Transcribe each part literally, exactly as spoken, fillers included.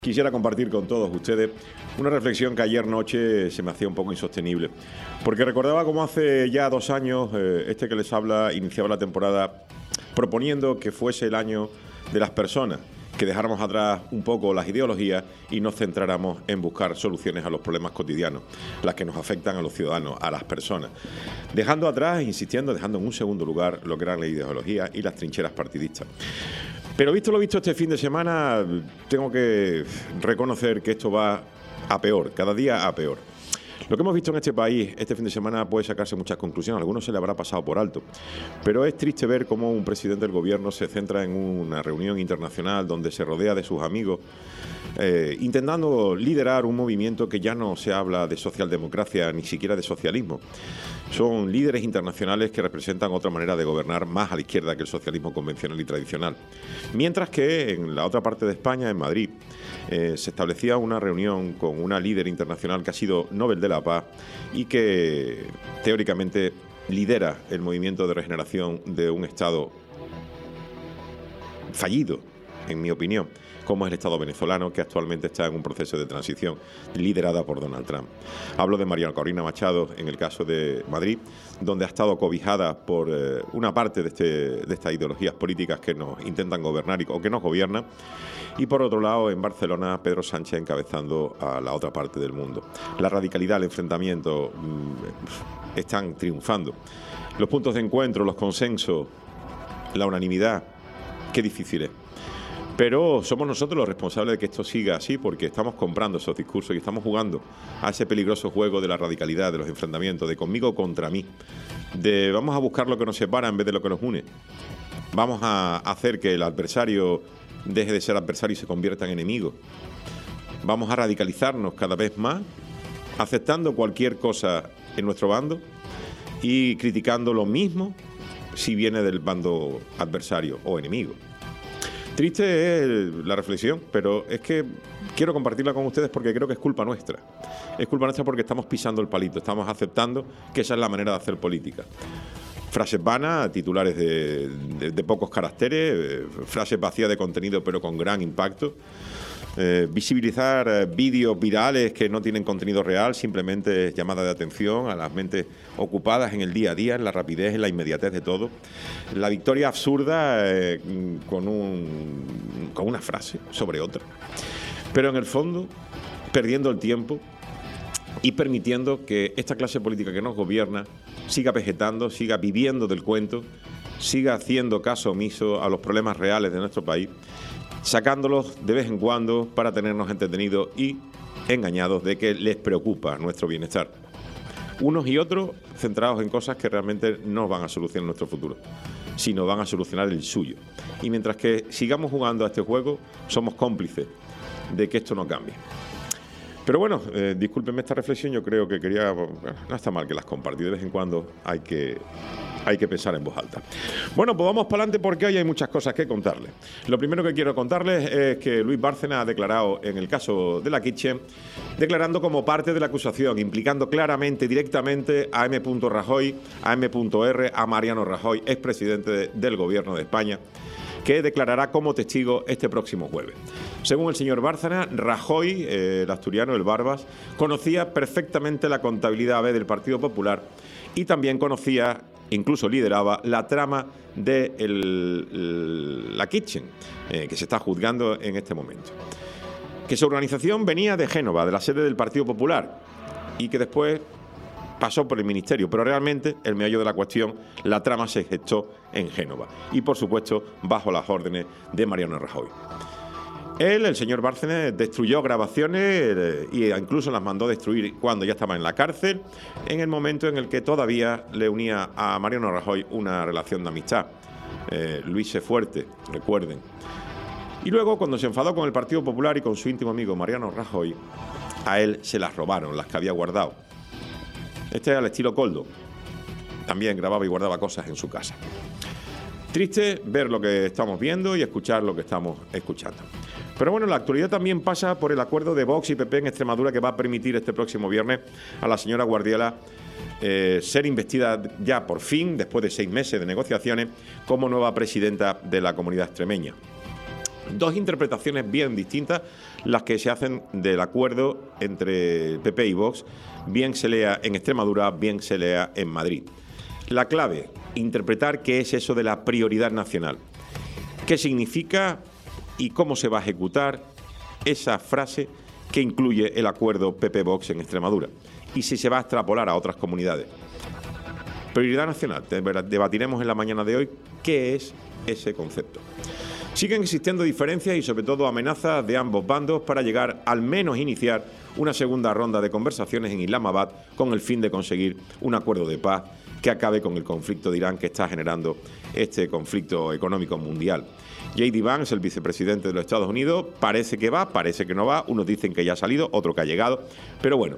Quisiera compartir con todos ustedes una reflexión que ayer noche se me hacía un poco insostenible, porque recordaba cómo hace ya dos años eh, este que les habla iniciaba la temporada proponiendo que fuese el año de las personas, que dejáramos atrás un poco las ideologías y nos centráramos en buscar soluciones a los problemas cotidianos, las que nos afectan a los ciudadanos, a las personas, dejando atrás, insistiendo, dejando en un segundo lugar lo que eran las ideologías y las trincheras partidistas. Pero visto lo visto este fin de semana, tengo que reconocer que esto va a peor, cada día a peor. Lo que hemos visto en este país este fin de semana puede sacarse muchas conclusiones, a algunos se le habrá pasado por alto, pero es triste ver cómo un presidente del gobierno se centra en una reunión internacional donde se rodea de sus amigos, eh, intentando liderar un movimiento que ya no se habla de socialdemocracia ni siquiera de socialismo. Son líderes internacionales que representan otra manera de gobernar más a la izquierda que el socialismo convencional y tradicional. Mientras que en la otra parte de España, en Madrid, eh, se establecía una reunión con una líder internacional que ha sido Nobel de la Paz y que teóricamente lidera el movimiento de regeneración de un Estado fallido, en mi opinión, como es el Estado venezolano, que actualmente está en un proceso de transición liderada por Donald Trump. Hablo de María Corina Machado, en el caso de Madrid, donde ha estado cobijada por eh, una parte de, este, de estas ideologías políticas que nos intentan gobernar y, o que nos gobiernan, y por otro lado, en Barcelona, Pedro Sánchez encabezando a la otra parte del mundo. La radicalidad, el enfrentamiento mmm, están triunfando. Los puntos de encuentro, los consensos, la unanimidad, qué difícil es. Pero somos nosotros los responsables de que esto siga así, porque estamos comprando esos discursos y estamos jugando a ese peligroso juego de la radicalidad, de los enfrentamientos, de conmigo contra mí, de vamos a buscar lo que nos separa en vez de lo que nos une. Vamos a hacer que el adversario deje de ser adversario y se convierta en enemigo. Vamos a radicalizarnos cada vez más, aceptando cualquier cosa en nuestro bando y criticando lo mismo si viene del bando adversario o enemigo. Triste es la reflexión, pero es que quiero compartirla con ustedes porque creo que es culpa nuestra. Es culpa nuestra porque estamos pisando el palito, estamos aceptando que esa es la manera de hacer política. Frases vanas, titulares de, de, de pocos caracteres, eh, frases vacías de contenido pero con gran impacto. Eh, visibilizar eh, vídeos virales que no tienen contenido real, simplemente llamada de atención a las mentes ocupadas en el día a día, en la rapidez, en la inmediatez de todo. La victoria absurda eh, con, un, con una frase sobre otra. Pero en el fondo, perdiendo el tiempo y permitiendo que esta clase política que nos gobierna siga vegetando, siga viviendo del cuento, siga haciendo caso omiso a los problemas reales de nuestro país, sacándolos de vez en cuando para tenernos entretenidos y engañados de que les preocupa nuestro bienestar. Unos y otros centrados en cosas que realmente no van a solucionar nuestro futuro, sino van a solucionar el suyo. Y mientras que sigamos jugando a este juego, somos cómplices de que esto no cambie. Pero bueno, eh, discúlpenme esta reflexión, yo creo que quería... Bueno, no está mal que las compartí, de vez en cuando hay que... Hay que pensar en voz alta. Bueno, pues vamos para adelante porque hoy hay muchas cosas que contarles. Lo primero que quiero contarles es que Luis Bárcenas ha declarado en el caso de la Kitchen, declarando como parte de la acusación, implicando claramente, directamente a M. Rajoy, a M. R, a Mariano Rajoy, expresidente de, del Gobierno de España, que declarará como testigo este próximo jueves. Según el señor Bárcenas, Rajoy, eh, el asturiano, el Barbas, conocía perfectamente la contabilidad A B del Partido Popular y también conocía, incluso lideraba, la trama de el, el, la Kitchen, eh, que se está juzgando en este momento. Que su organización venía de Génova, de la sede del Partido Popular, y que después pasó por el ministerio, pero realmente el meollo de la cuestión, la trama se gestó en Génova y por supuesto bajo las órdenes de Mariano Rajoy. Él, el señor Bárcenas, destruyó grabaciones eh, e incluso las mandó destruir cuando ya estaba en la cárcel, en el momento en el que todavía le unía a Mariano Rajoy una relación de amistad. Eh, Luis E. Fuerte, recuerden. Y luego, cuando se enfadó con el Partido Popular y con su íntimo amigo Mariano Rajoy, a él se las robaron, las que había guardado. Este es al estilo Coldo. También grababa y guardaba cosas en su casa. Triste ver lo que estamos viendo y escuchar lo que estamos escuchando. Pero bueno, la actualidad también pasa por el acuerdo de Vox y P P en Extremadura que va a permitir este próximo viernes a la señora Guardiola eh, ser investida ya por fin, después de seis meses de negociaciones, como nueva presidenta de la comunidad extremeña. Dos interpretaciones bien distintas las que se hacen del acuerdo entre P P y Vox, bien se lea en Extremadura, bien se lea en Madrid. La clave, interpretar qué es eso de la prioridad nacional, qué significa y cómo se va a ejecutar esa frase que incluye el acuerdo P P Vox en Extremadura y si se va a extrapolar a otras comunidades. Prioridad nacional, debatiremos en la mañana de hoy qué es ese concepto. Siguen existiendo diferencias y sobre todo amenazas de ambos bandos para llegar al menos iniciar una segunda ronda de conversaciones en Islamabad con el fin de conseguir un acuerdo de paz que acabe con el conflicto de Irán que está generando este conflicto económico mundial. J D Vance, el vicepresidente de los Estados Unidos, parece que va, parece que no va, unos dicen que ya ha salido, otro que ha llegado, pero bueno,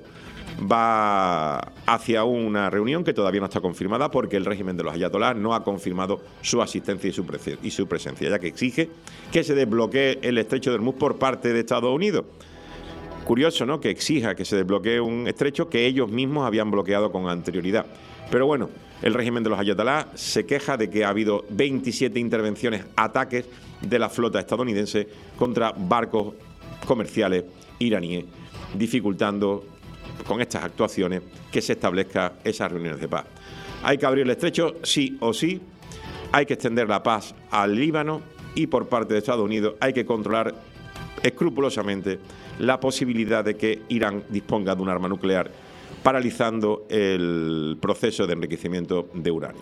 va hacia una reunión que todavía no está confirmada porque el régimen de los ayatolás no ha confirmado su asistencia y su, pre- y su presencia, ya que exige que se desbloquee el estrecho de Hormuz por parte de Estados Unidos. Curioso, ¿no?, que exija que se desbloquee un estrecho que ellos mismos habían bloqueado con anterioridad. Pero bueno, el régimen de los ayatolás se queja de que ha habido veintisiete intervenciones, ataques de la flota estadounidense contra barcos comerciales iraníes, dificultando con estas actuaciones que se establezca esas reuniones de paz. Hay que abrir el estrecho sí o sí, hay que extender la paz al Líbano y por parte de Estados Unidos hay que controlar escrupulosamente la posibilidad de que Irán disponga de un arma nuclear, paralizando el proceso de enriquecimiento de uranio.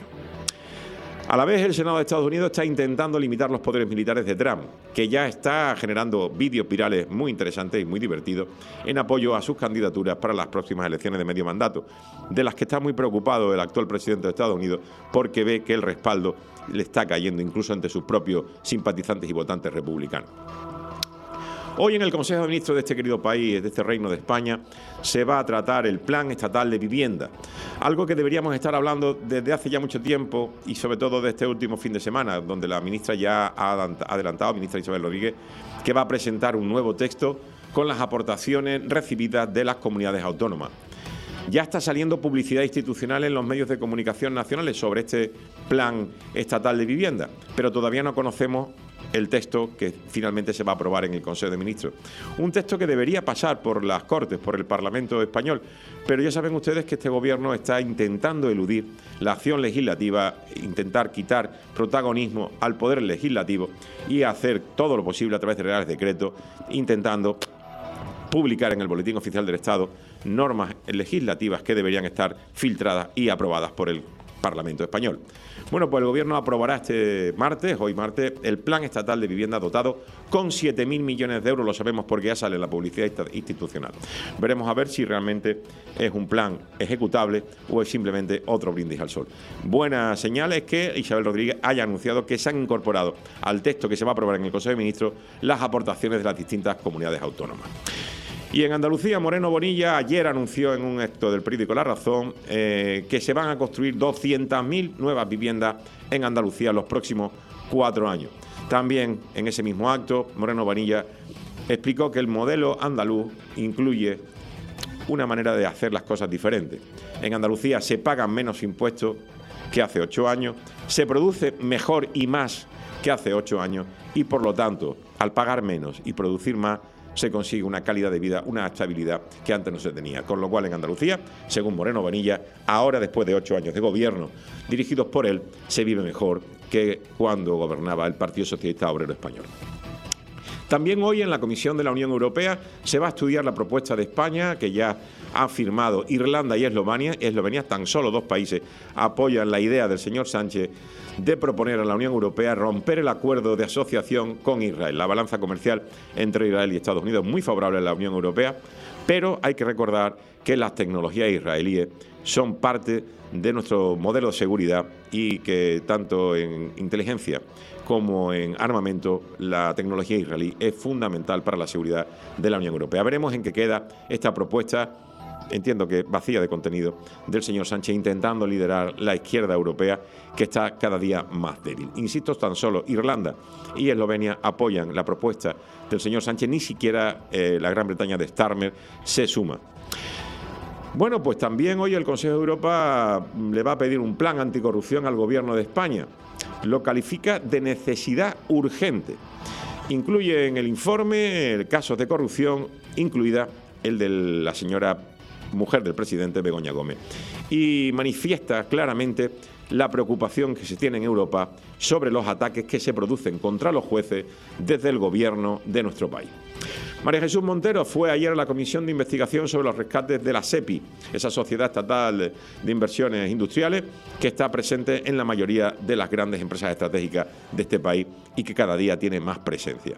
A la vez, el Senado de Estados Unidos está intentando limitar los poderes militares de Trump, que ya está generando vídeos virales muy interesantes y muy divertidos en apoyo a sus candidaturas para las próximas elecciones de medio mandato, de las que está muy preocupado el actual presidente de Estados Unidos porque ve que el respaldo le está cayendo incluso entre sus propios simpatizantes y votantes republicanos. Hoy en el Consejo de Ministros de este querido país, de este Reino de España, se va a tratar el Plan Estatal de Vivienda, algo que deberíamos estar hablando desde hace ya mucho tiempo y sobre todo de este último fin de semana, donde la ministra ya ha adelantado, ministra Isabel Rodríguez, que va a presentar un nuevo texto con las aportaciones recibidas de las comunidades autónomas. Ya está saliendo publicidad institucional en los medios de comunicación nacionales sobre este Plan Estatal de Vivienda, pero todavía no conocemos el texto que finalmente se va a aprobar en el Consejo de Ministros. Un texto que debería pasar por las Cortes, por el Parlamento español, pero ya saben ustedes que este gobierno está intentando eludir la acción legislativa, intentar quitar protagonismo al Poder Legislativo y hacer todo lo posible a través de reales decretos, intentando publicar en el Boletín Oficial del Estado normas legislativas que deberían estar filtradas y aprobadas por el Parlamento español. Bueno, pues el Gobierno aprobará este martes, hoy martes, el Plan Estatal de Vivienda dotado con siete mil millones de euros, lo sabemos porque ya sale en la publicidad institucional. Veremos a ver si realmente es un plan ejecutable o es simplemente otro brindis al sol. Buena señal es que Isabel Rodríguez haya anunciado que se han incorporado al texto que se va a aprobar en el Consejo de Ministros las aportaciones de las distintas comunidades autónomas. Y en Andalucía, Moreno Bonilla ayer anunció en un acto del periódico La Razón eh, que se van a construir doscientas mil nuevas viviendas en Andalucía en los próximos cuatro años. También en ese mismo acto, Moreno Bonilla explicó que el modelo andaluz incluye una manera de hacer las cosas diferentes. En Andalucía se pagan menos impuestos que hace ocho años, se produce mejor y más que hace ocho años y, por lo tanto, al pagar menos y producir más, se consigue una calidad de vida, una estabilidad que antes no se tenía. Con lo cual, en Andalucía, según Moreno Bonilla, ahora, después de ocho años de gobierno dirigidos por él, se vive mejor que cuando gobernaba el Partido Socialista Obrero Español. También hoy en la Comisión de la Unión Europea se va a estudiar la propuesta de España, que ya ha firmado Irlanda y Eslovenia. Eslovenia, tan solo dos países apoyan la idea del señor Sánchez de proponer a la Unión Europea romper el acuerdo de asociación con Israel. La balanza comercial entre Israel y Estados Unidos es muy favorable a la Unión Europea, pero hay que recordar que las tecnologías israelíes son parte de nuestro modelo de seguridad y que tanto en inteligencia como en armamento la tecnología israelí es fundamental para la seguridad de la Unión Europea. Veremos en qué queda esta propuesta, entiendo que vacía de contenido, del señor Sánchez intentando liderar la izquierda europea que está cada día más débil. Insisto, tan solo Irlanda y Eslovenia apoyan la propuesta del señor Sánchez, ni siquiera eh, la Gran Bretaña de Starmer se suma. Bueno, pues también hoy el Consejo de Europa le va a pedir un plan anticorrupción al Gobierno de España. Lo califica de necesidad urgente Incluye en el informe casos de corrupción, incluida el de la señora mujer del presidente, Begoña Gómez, y manifiesta claramente la preocupación que se tiene en Europa sobre los ataques que se producen contra los jueces desde el gobierno de nuestro país. María Jesús Montero fue ayer a la Comisión de Investigación sobre los rescates de la SEPI, esa Sociedad Estatal de Inversiones Industriales, que está presente en la mayoría de las grandes empresas estratégicas de este país y que cada día tiene más presencia.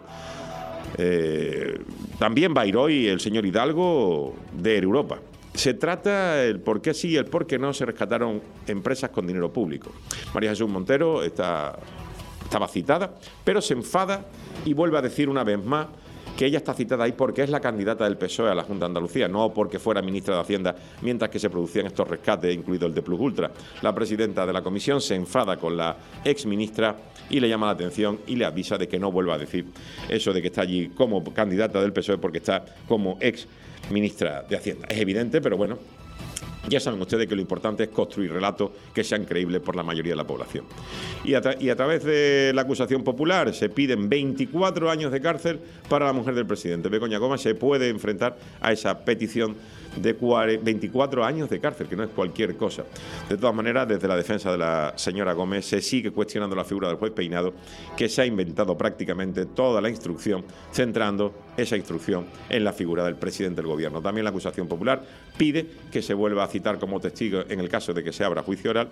Eh, también va a ir hoy el señor Hidalgo de Europa. Se trata el por qué sí y el por qué no se rescataron empresas con dinero público. María Jesús Montero está, estaba citada, pero se enfada y vuelve a decir una vez más que ella está citada ahí porque es la candidata del P S O E a la Junta de Andalucía, no porque fuera ministra de Hacienda mientras que se producían estos rescates, incluido el de Plus Ultra. La presidenta de la comisión se enfada con la exministra y le llama la atención y le avisa de que no vuelva a decir eso de que está allí como candidata del P S O E porque está como ex ministra de Hacienda. Es evidente, pero bueno, ya saben ustedes que lo importante es construir relatos que sean creíbles por la mayoría de la población. Y a, y a través de la acusación popular se piden veinticuatro años de cárcel para la mujer del presidente. Begoña Gómez se puede enfrentar a esa petición de veinticuatro años de cárcel, que no es cualquier cosa. De todas maneras, desde la defensa de la señora Gómez se sigue cuestionando la figura del juez Peinado, que se ha inventado prácticamente toda la instrucción, centrando esa instrucción en la figura del presidente del gobierno. También la acusación popular pide que se vuelva a citar como testigo, en el caso de que se abra juicio oral,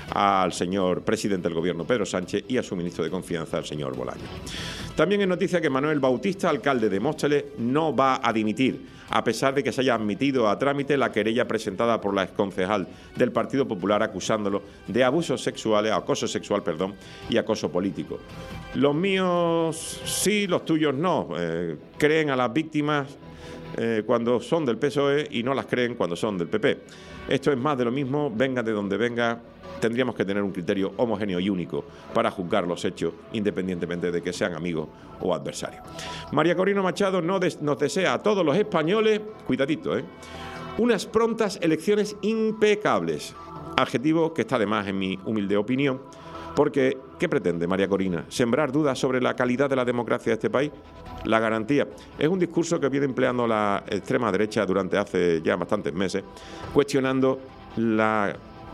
al señor presidente del gobierno, Pedro Sánchez, y a su ministro de confianza, el señor Bolaños. También es noticia que Manuel Bautista, alcalde de Móstoles, no va a dimitir, a pesar de que se haya admitido a trámite la querella presentada por la exconcejal del Partido Popular acusándolo de abusos sexuales, acoso sexual, perdón, y acoso político. Los míos sí, los tuyos no. Eh, creen a las víctimas eh, cuando son del P S O E y no las creen cuando son del P P. Esto es más de lo mismo, venga de donde venga. Tendríamos que tener un criterio homogéneo y único para juzgar los hechos, independientemente de que sean amigos o adversarios. María Corina Machado nos desea a todos los españoles, cuidadito, ¿eh? unas prontas elecciones impecables. Adjetivo que está de más en mi humilde opinión, porque ¿qué pretende María Corina? ¿Sembrar dudas sobre la calidad de la democracia de este país? La garantía. Es un discurso que viene empleando la extrema derecha durante hace ya bastantes meses, cuestionando la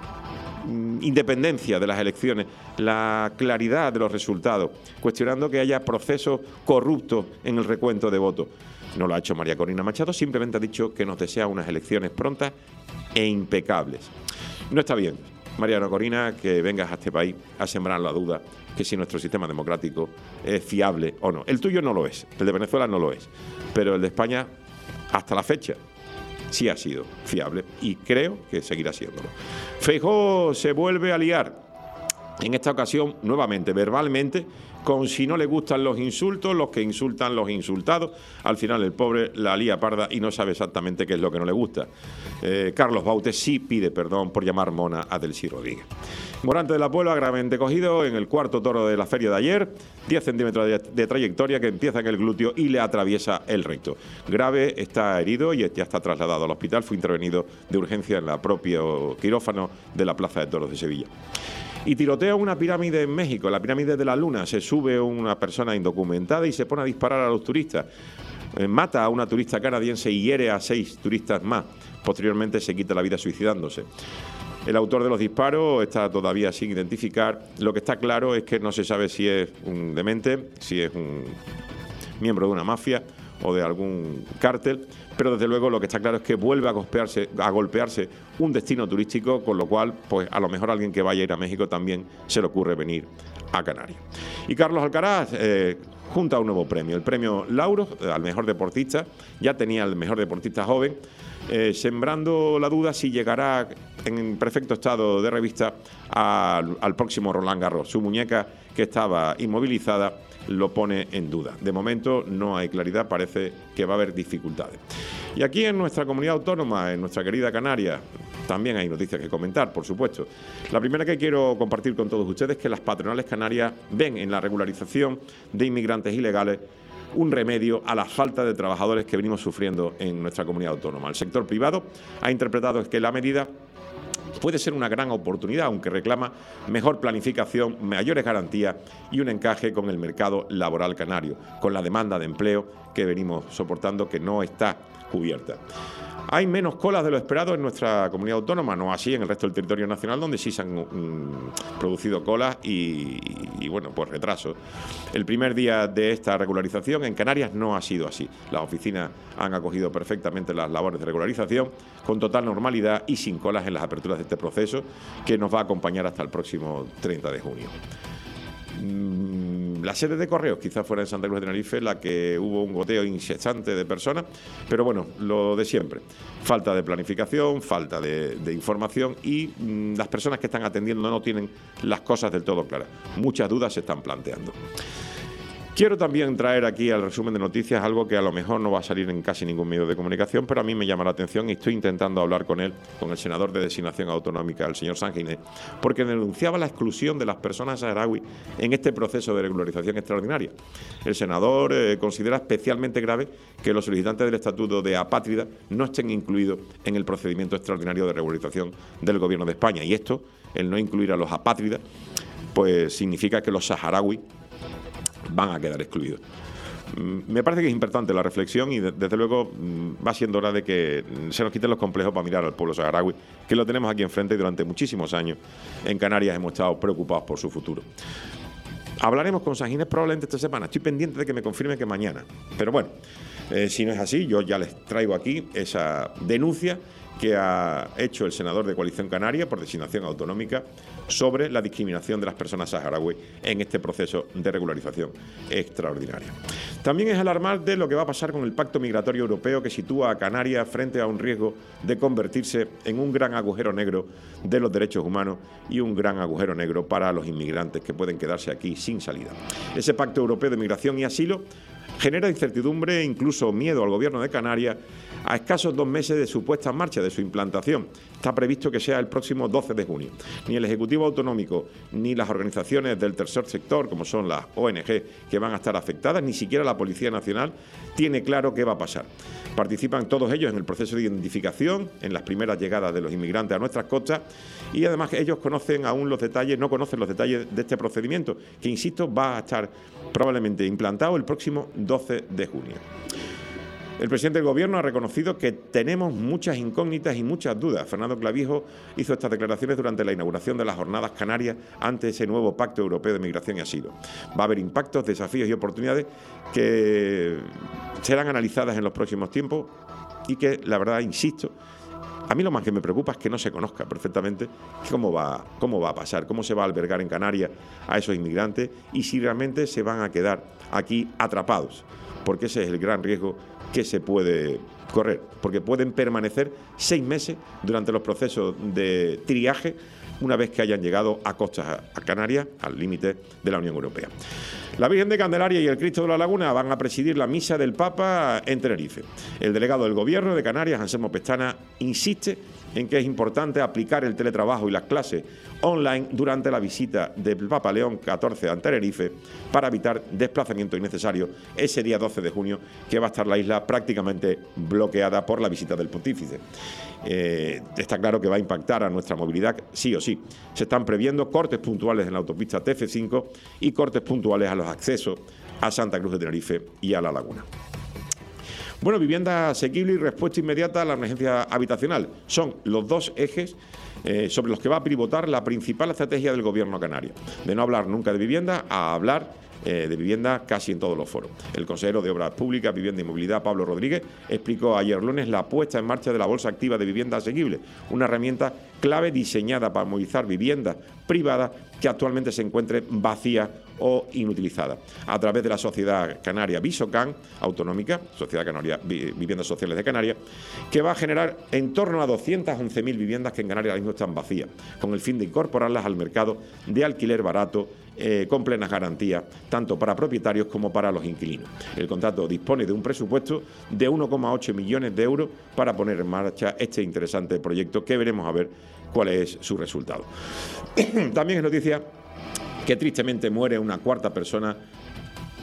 independencia de las elecciones, la claridad de los resultados, cuestionando que haya procesos corruptos en el recuento de votos. No lo ha hecho María Corina Machado, simplemente ha dicho que nos desea unas elecciones prontas e impecables. No está bien, María Corina, que vengas a este país a sembrar la duda que si nuestro sistema democrático es fiable o no. El tuyo no lo es, el de Venezuela no lo es, pero el de España, hasta la fecha, sí ha sido fiable y creo que seguirá siéndolo. Feijóo se vuelve a liar, en esta ocasión nuevamente, verbalmente, con si no le gustan los insultos, los que insultan los insultados. Al final el pobre la lía parda y no sabe exactamente qué es lo que no le gusta. Eh, Carlos Baute sí pide perdón por llamar mona a Delcy Rodríguez. Morante de la Puebla, gravemente cogido en el cuarto toro de la feria de ayer, diez centímetros de, de trayectoria que empieza en el glúteo y le atraviesa el recto. Grave, está herido y ya está trasladado al hospital, fue intervenido de urgencia en el propio quirófano de la Plaza de Toros de Sevilla. Y tirotea una pirámide en México, la pirámide de la Luna. Se sube una persona indocumentada y se pone a disparar a los turistas. Eh, mata a una turista canadiense y hiere a seis turistas más. Posteriormente se quita la vida suicidándose. El autor de los disparos está todavía sin identificar. Lo que está claro es que no se sabe si es un demente, si es un miembro de una mafia o de algún cártel, pero desde luego lo que está claro es que vuelve a golpearse, a golpearse un destino turístico, con lo cual, pues a lo mejor a alguien que vaya a ir a México también se le ocurre venir a Canarias. Y Carlos Alcaraz eh, junta un nuevo premio, el premio Lauro eh, al mejor deportista. Ya tenía el mejor deportista joven, eh, sembrando la duda si llegará en perfecto estado de revista al, al próximo Roland Garros. Su muñeca, que estaba inmovilizada, lo pone en duda. De momento no hay claridad, parece que va a haber dificultades. Y aquí en nuestra comunidad autónoma, en nuestra querida Canarias, también hay noticias que comentar, por supuesto. La primera que quiero compartir con todos ustedes es que las patronales canarias ven en la regularización de inmigrantes ilegales un remedio a la falta de trabajadores que venimos sufriendo en nuestra comunidad autónoma. El sector privado ha interpretado que la medida puede ser una gran oportunidad, aunque reclama mejor planificación, mayores garantías y un encaje con el mercado laboral canario, con la demanda de empleo que venimos soportando, que no está cubierta. Hay menos colas de lo esperado en nuestra comunidad autónoma, no así en el resto del territorio nacional, donde sí se han um, producido colas y, y, bueno, pues retrasos. El primer día de esta regularización en Canarias no ha sido así. Las oficinas han acogido perfectamente las labores de regularización con total normalidad y sin colas en las aperturas de este proceso, que nos va a acompañar hasta el próximo treinta de junio. La sede de correos quizás fuera en Santa Cruz de Tenerife la que hubo un goteo incesante de personas, pero bueno, lo de siempre, falta de planificación, falta de, de información y mmm, las personas que están atendiendo no tienen las cosas del todo claras, muchas dudas se están planteando. Quiero también traer aquí al resumen de noticias algo que a lo mejor no va a salir en casi ningún medio de comunicación, pero a mí me llama la atención y estoy intentando hablar con él, con el senador de Designación Autonómica, el señor Sanginés, porque denunciaba la exclusión de las personas saharauis en este proceso de regularización extraordinaria. El senador eh, considera especialmente grave que los solicitantes del estatuto de apátrida no estén incluidos en el procedimiento extraordinario de regularización del Gobierno de España. Y esto, el no incluir a los apátridas, pues significa que los saharauis van a quedar excluidos. Me parece que es importante la reflexión y desde luego va siendo hora de que se nos quiten los complejos para mirar al pueblo saharaui, que lo tenemos aquí enfrente y durante muchísimos años en Canarias hemos estado preocupados por su futuro. Hablaremos con Sanginés probablemente esta semana, estoy pendiente de que me confirme que mañana, pero bueno, eh, si no es así, yo ya les traigo aquí esa denuncia que ha hecho el senador de Coalición Canaria por designación autonómica sobre la discriminación de las personas saharauis en este proceso de regularización extraordinaria. También es alarmar de lo que va a pasar con el Pacto Migratorio Europeo, que sitúa a Canarias frente a un riesgo de convertirse en un gran agujero negro de los derechos humanos y un gran agujero negro para los inmigrantes que pueden quedarse aquí sin salida. Ese Pacto Europeo de Migración y Asilo genera incertidumbre e incluso miedo al Gobierno de Canarias a escasos dos meses de su puesta en marcha, de su implantación. Está previsto que sea el próximo doce de junio. Ni el Ejecutivo Autonómico ni las organizaciones del tercer sector, como son las O N G, que van a estar afectadas, ni siquiera la Policía Nacional, tiene claro qué va a pasar. Participan todos ellos en el proceso de identificación, en las primeras llegadas de los inmigrantes a nuestras costas, y además ellos conocen aún los detalles, no conocen los detalles de este procedimiento, que, insisto, va a estar probablemente implantado el próximo doce de junio. El presidente del Gobierno ha reconocido que tenemos muchas incógnitas y muchas dudas. Fernando Clavijo hizo estas declaraciones durante la inauguración de las Jornadas Canarias ante ese nuevo Pacto Europeo de Migración y Asilo. Va a haber impactos, desafíos y oportunidades que serán analizadas en los próximos tiempos y que, la verdad, insisto, a mí lo más que me preocupa es que no se conozca perfectamente cómo va, cómo va a pasar, cómo se va a albergar en Canarias a esos inmigrantes y si realmente se van a quedar aquí atrapados, porque ese es el gran riesgo que se puede correr, porque pueden permanecer seis meses durante los procesos de triaje una vez que hayan llegado a costas a Canarias, al límite de la Unión Europea. La Virgen de Candelaria y el Cristo de la Laguna van a presidir la misa del Papa en Tenerife. El delegado del Gobierno de Canarias, Anselmo Pestana, insiste en que es importante aplicar el teletrabajo y las clases online durante la visita del Papa León catorce a Tenerife para evitar desplazamiento innecesario ese día doce de junio, que va a estar la isla prácticamente bloqueada por la visita del pontífice. Eh, está claro que va a impactar a nuestra movilidad sí o sí. Se están previendo cortes puntuales en la autopista T F cinco y cortes puntuales a los accesos a Santa Cruz de Tenerife y a La Laguna. Bueno, vivienda asequible y respuesta inmediata a la emergencia habitacional son los dos ejes eh, sobre los que va a pivotar la principal estrategia del Gobierno canario. De no hablar nunca de vivienda a hablar eh, de vivienda casi en todos los foros. El consejero de Obras Públicas, Vivienda y Movilidad, Pablo Rodríguez, explicó ayer lunes la puesta en marcha de la Bolsa Activa de Vivienda Asequible, una herramienta clave diseñada para movilizar viviendas privadas que actualmente se encuentren vacías o inutilizadas, a través de la Sociedad Canaria Visocan Autonómica, Sociedad Canaria Viviendas Sociales de Canarias, que va a generar en torno a doscientas once mil viviendas que en Canarias ahora mismo están vacías, con el fin de incorporarlas al mercado de alquiler barato, eh, con plenas garantías, tanto para propietarios como para los inquilinos. El contrato dispone de un presupuesto de uno coma ocho millones de euros para poner en marcha este interesante proyecto, que veremos a ver cuál es su resultado. También es noticia que tristemente muere una cuarta persona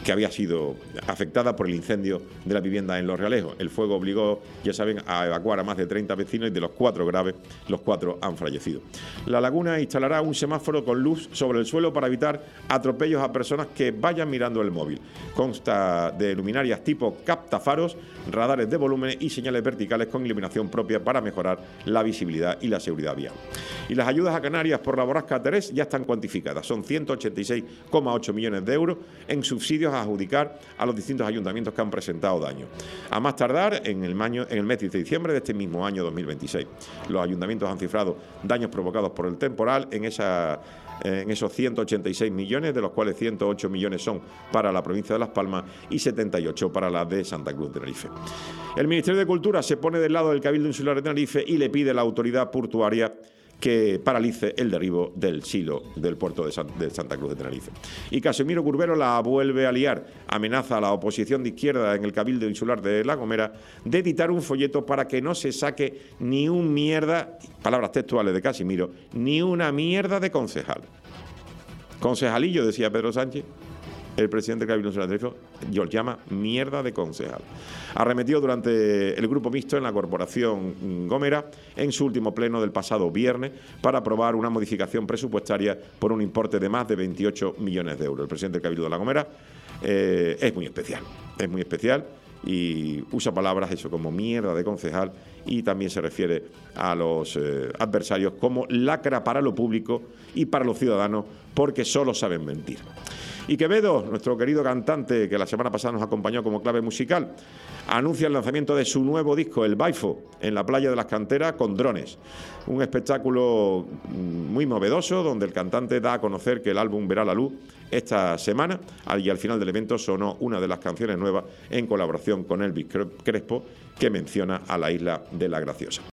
que había sido afectada por el incendio de la vivienda en Los Realejos. El fuego obligó, ya saben, a evacuar a más de treinta vecinos y de los cuatro graves, los cuatro han fallecido. La Laguna instalará un semáforo con luz sobre el suelo para evitar atropellos a personas que vayan mirando el móvil. Consta de luminarias tipo captafaros, radares de volumen y señales verticales con iluminación propia para mejorar la visibilidad y la seguridad vial. Y las ayudas a Canarias por la borrasca Terés ya están cuantificadas. Son ciento ochenta y seis coma ocho millones de euros en subsidios a adjudicar a los distintos ayuntamientos que han presentado daños. A más tardar en el, año, en el mes de diciembre de este mismo año dos mil veintiséis. Los ayuntamientos han cifrado daños provocados por el temporal en esa... en esos ciento ochenta y seis millones, de los cuales ciento ocho millones son para la provincia de Las Palmas y setenta y ocho para la de Santa Cruz de Tenerife. El Ministerio de Cultura se pone del lado del Cabildo Insular de Tenerife y le pide a la autoridad portuaria que paralice el derribo del silo del puerto de, San, de Santa Cruz de Tenerife. Y Casimiro Curbero la vuelve a liar. Amenaza a la oposición de izquierda en el Cabildo Insular de La Gomera de editar un folleto para que no se saque ni un mierda, palabras textuales de Casimiro, ni una mierda de concejal. Concejalillo, decía Pedro Sánchez. El presidente del Cabildo Insular de Tenerife los llama mierda de concejal. Arremetió durante el grupo mixto en la Corporación Gomera en su último pleno del pasado viernes para aprobar una modificación presupuestaria por un importe de más de veintiocho millones de euros. El presidente del Cabildo de La Gomera eh, es muy especial, es muy especial y usa palabras eso como mierda de concejal y también se refiere a los eh, adversarios como lacra para lo público y para los ciudadanos porque solo saben mentir. Y Quevedo, nuestro querido cantante que la semana pasada nos acompañó como clave musical, anuncia el lanzamiento de su nuevo disco, El Baifo, en la playa de las Canteras con drones. Un espectáculo muy novedoso donde el cantante da a conocer que el álbum verá la luz esta semana y al final del evento sonó una de las canciones nuevas en colaboración con Elvis Crespo que menciona a la isla de la Graciosa.